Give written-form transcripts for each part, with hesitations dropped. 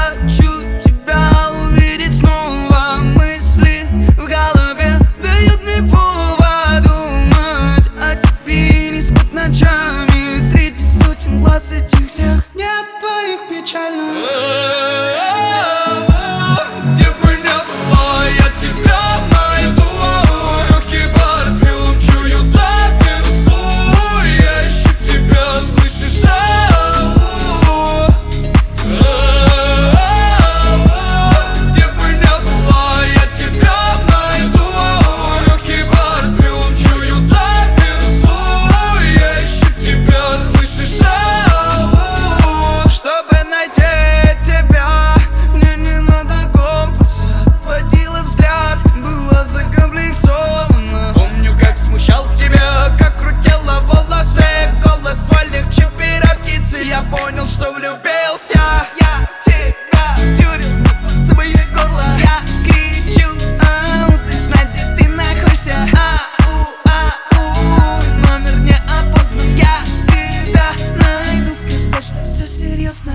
хочу тебя увидеть снова. Мысли в голове дают мне повод думать о тебе не спать ночами. Среди сотен глаз этих всех нет твоих печальных. Что влюбился я в тебя, тюрился за мое горло. Я кричу, ты знать, где ты находишься. Номер не опознан. Я тебя найду, сказать, что все серьезно.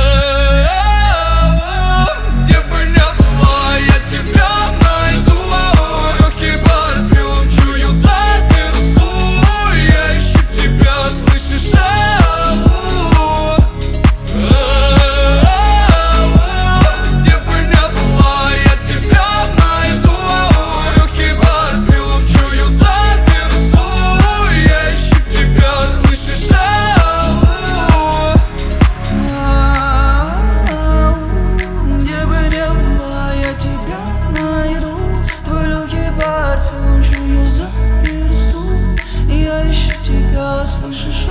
Где бы не было, я тебя найду. Легкий парфюм чую за версту. Я ищу тебя, слышишь? Слышишь?